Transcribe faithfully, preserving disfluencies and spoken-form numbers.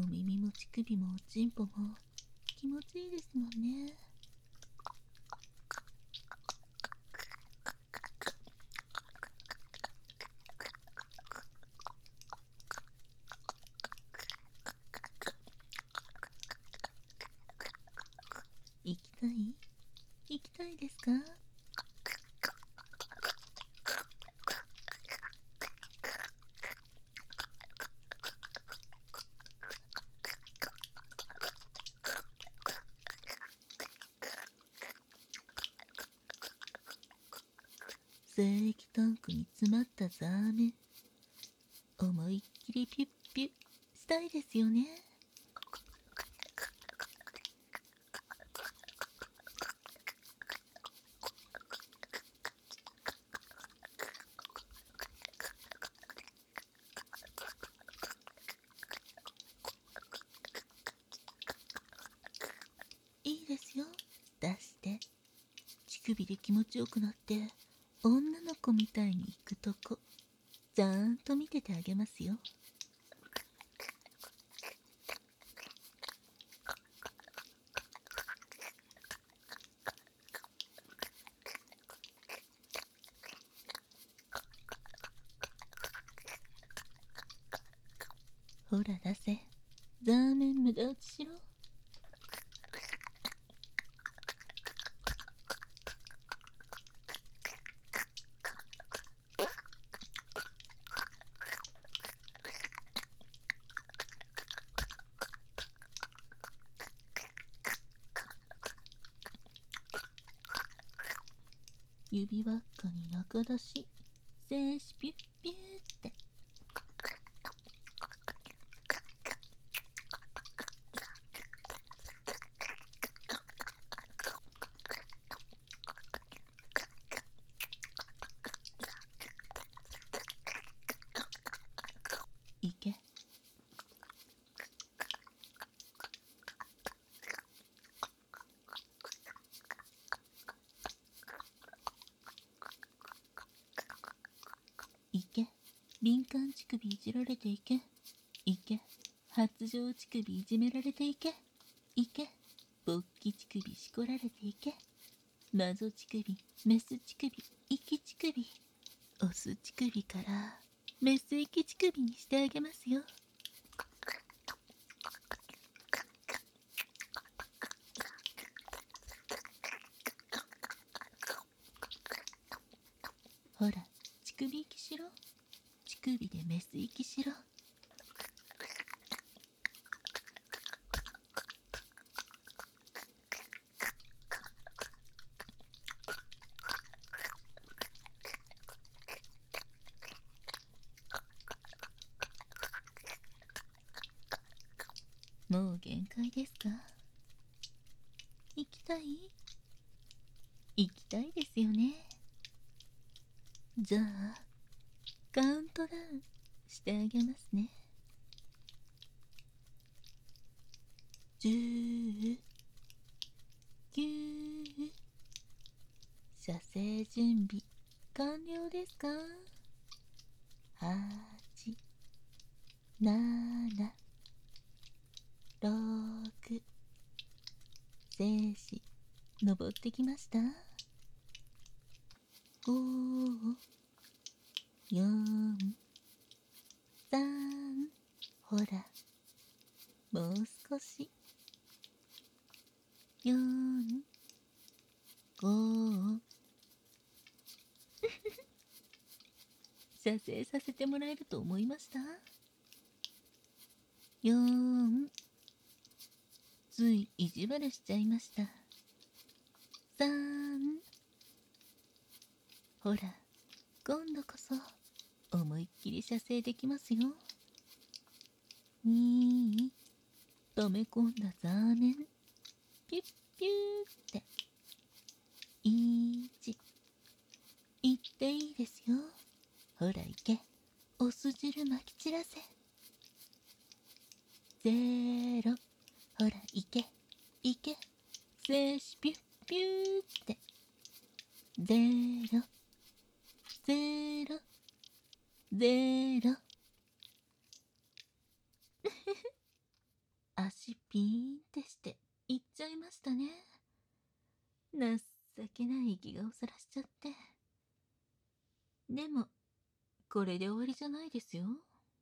お耳も乳首もおちんぽも気持ちいいですもんね。行きたい？行きたいですか？精液タンクに詰まったザーメン、思いっきりピュッピュッしたいですよね。いいですよ、出して。乳首で気持ちよくなって女の子みたいに行くとこちゃんと見ててあげますよ。ほら出せ、ザーメン無駄打ちしろ。指輪っかに中出し、精子ピュッピューって。いけ。いけ。敏感乳首いじられていけ。いけ。発情乳首いじめられていけ。いけ。勃起乳首しこられていけ。マゾ乳首、メス乳首、イキ乳首、オス乳首からメスイキ乳首にしてあげますよ。ほら、乳首息しろ。乳首でメス息しろ。もう限界ですか？行きたい？行きたいですよね。じゃあカウントダウンしてあげますね。じゅう、きゅう、射精準備完了ですか？はち、なな、ろく、精子登ってきました。ご、よん、さん、ほらもう少し。よん、ご、射精させてもらえると思いました？よん、つい意地悪しちゃいました。さん、ほら今度こそ思いっきり射精できますよ。に、溜め込んだザーメンピュッピューって。いち、いっていいですよ。ほら行け、お酢汁まき散らせ。ゼロ、ほら行け行け、精子ピュッピューって。ゼロ、ゼロ、ゼロ。 足ピーンってして行っちゃいましたね。情けない気がをさらしちゃって。でも、これで終わりじゃないですよ。